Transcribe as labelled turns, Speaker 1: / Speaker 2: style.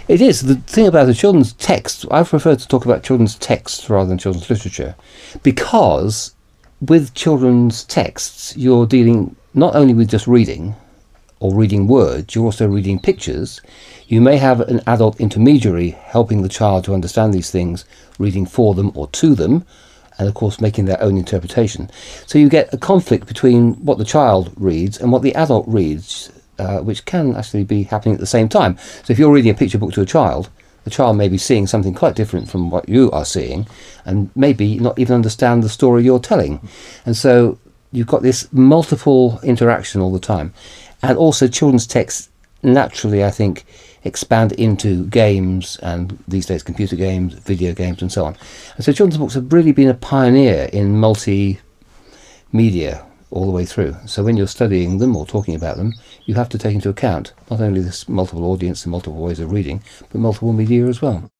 Speaker 1: It is. The thing about the children's text, I prefer to talk about children's texts rather than children's literature, because with children's texts, you're dealing not only with just reading or reading words, you're also reading pictures. You may have an adult intermediary helping the child to understand these things, reading for them or to them, and of course making their own interpretation. So you get a conflict between what the child reads and what the adult reads, which can actually be happening at the same time. So if you're reading a picture book to a child, the child may be seeing something quite different from what you are seeing, and maybe not even understand the story you're telling. And so you've got this multiple interaction all the time. And also children's texts naturally, I think, expand into games, and these days computer games, video games and so on. And so children's books have really been a pioneer in multimedia all the way through. So when you're studying them or talking about them, you have to take into account not only this multiple audience and multiple ways of reading, but multiple media as well.